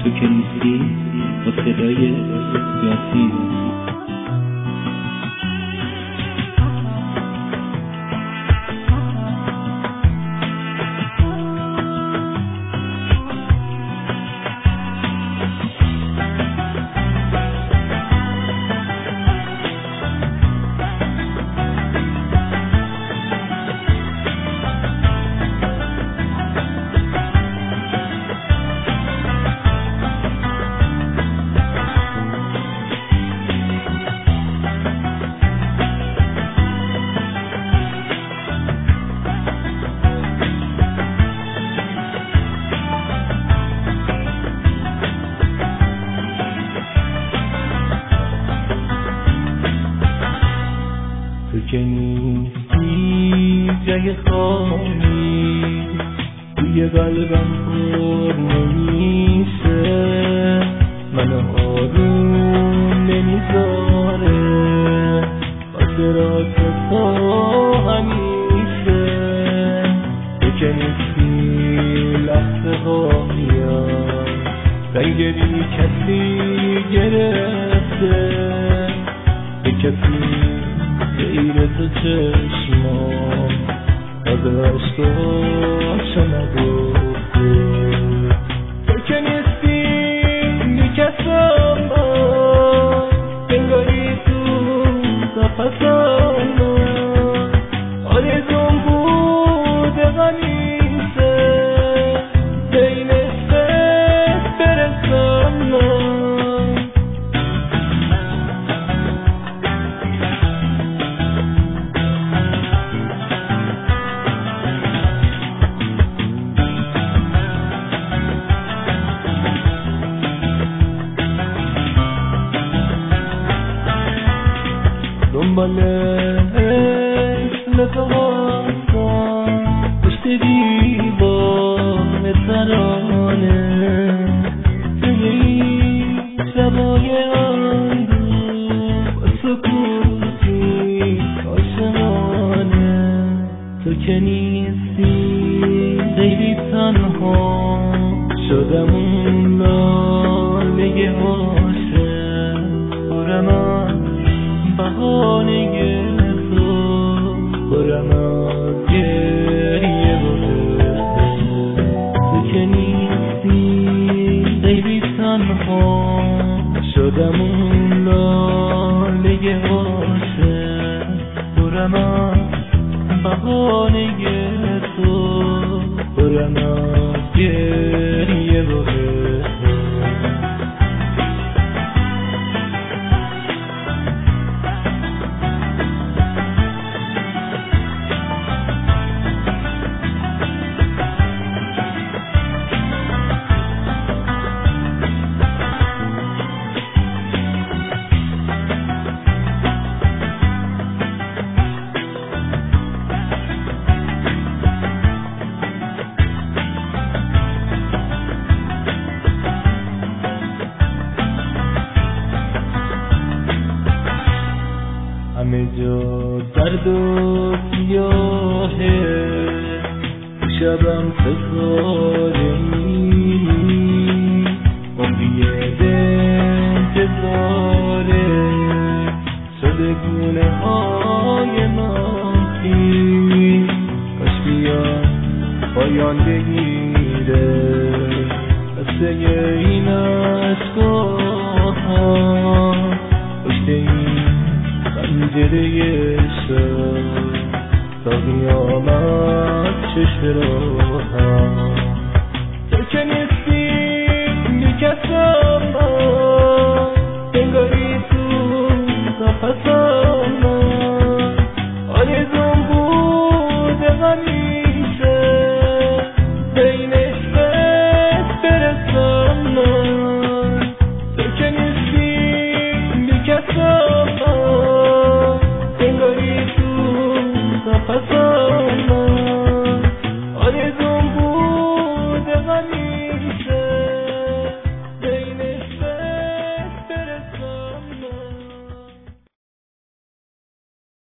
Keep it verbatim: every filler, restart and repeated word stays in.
تو که نیستی با صدای یاسین. تو که نیستی جای خالی توی قلبم پر نمیشه، منو آروم نمیذاره خاطرات تو همیشه. تو که نیستی لحظه ها میاد رنگ بی کسی گرفته، به کسی غیر تو چشمام از عشقاشو نگفته. تو که نیستی میکسم انگاری تو قفصم، آرزوم بود غمیزه بین عشقت برسم. دنبال اسم تو هستم پشت دیوار ترانه، توی این شبای اندوه با سکوتی عاشقانه. تو که نیستی خیلی تنها شدم اون لاله عاشق، برم از بهانه تو برم از گریه بوده. تو که نیستی خیلی تنها شدم اون لاله عاشق، برم از بهانه تو برم از گریه بوده. همه جا درد و سیاهه، شبم ستاره می‌بینی، عمری به انتظاره شده گونه های ماهی، کاش بیاد پایان بگیره قصه این عشق‌ها پشت این پنجره شب تا قیامت چشم راهم. تو که نیستی میکسم انگاری تو قفصم، آرزوم بود همیشه بین عشقت برسم. تو که نیستی میکسم انگاری تو قفصم.